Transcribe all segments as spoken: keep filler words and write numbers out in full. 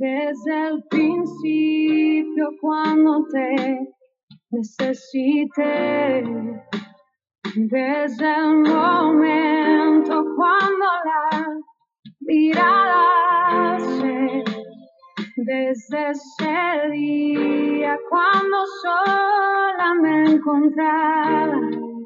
Desde el principio cuando te necesité, desde el momento cuando la mirada se, desde ese día cuando sola me encontraba,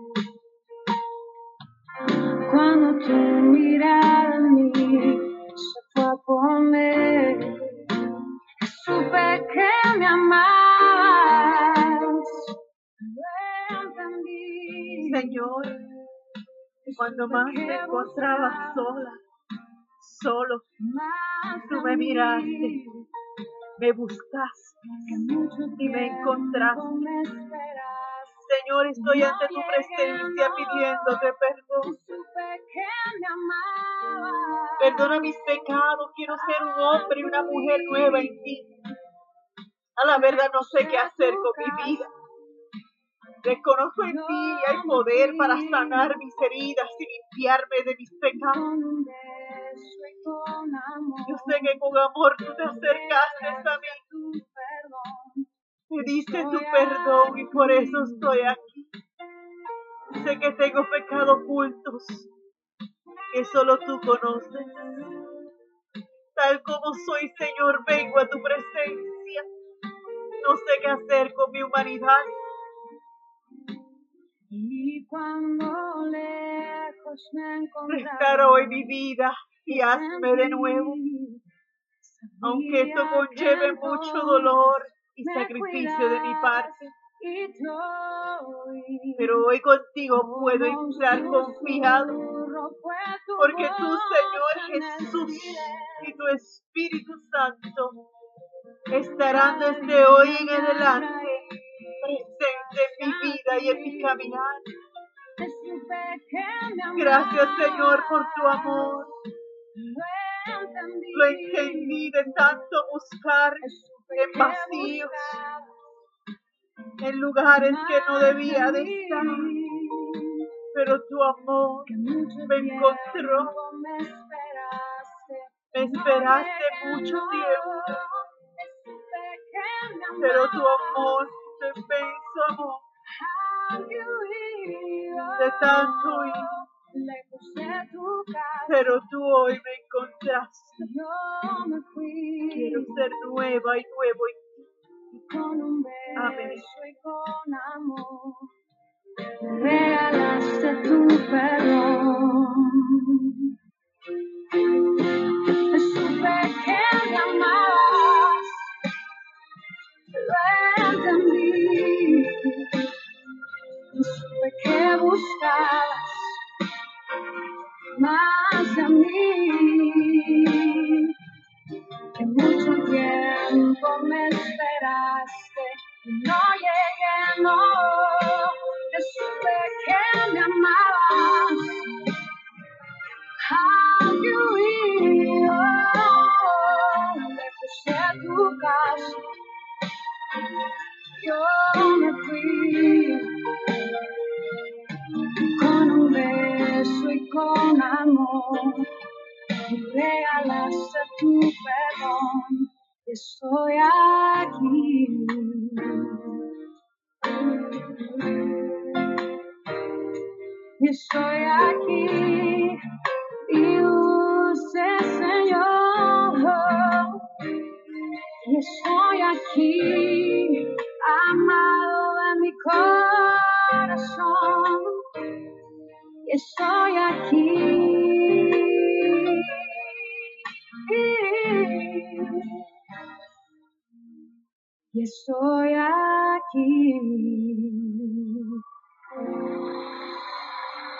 cuando tu mirada en mí se fue a poner, supe que me amabas, lo entendí. Señor, cuando más me encontraba sola, solo, tú me miraste, me buscaste y me encontraste. Señor, estoy ante tu presencia pidiéndote perdón. Perdona mis pecados, quiero ser un hombre y una mujer nueva en ti. A la verdad no sé qué hacer con mi vida. Reconozco en ti hay poder para sanar mis heridas y limpiarme de mis pecados. Yo sé que con amor tú te acercaste a mí. Me diste tu perdón y por eso estoy aquí. Sé que tengo pecados ocultos que solo tú conoces. Tal como soy, Señor, vengo a tu presencia. No sé qué hacer con mi humanidad. Y cuando lejos me encontraba, restaura hoy mi vida y hazme de nuevo. Aunque esto conlleve mucho dolor y sacrificio de mi parte. Pero hoy contigo puedo entrar confiado. Porque tú, Señor Jesús, y tu Espíritu Santo estarán desde hoy en adelante presentes en mi vida y en mi caminar. Gracias, Señor, por tu amor. Lo entendí de tanto buscar en vacíos, en lugares que no debía de estar. Pero tu amor me encontró. Me esperaste mucho tiempo. Pero tu amor, tu inmenso amor, de tanto ir, pero tú hoy me encontraste. Quiero ser nueva y nuevo en ti. Amén. Regalaste tu perdón. Supe que me amabas, lo entendí. Supe que buscabas más de mí. Que mucho tiempo me esperaste y no llegué, no. Yo supe que me amabas. Había huido lejos de tu casa. Yo me fui con un beso y con amor. Me regalaste tu perdón. Estoy aquí. Estoy aquí. Y dulce Señor, y estoy aquí, amado de mi corazón, y estoy aquí, y estoy aquí.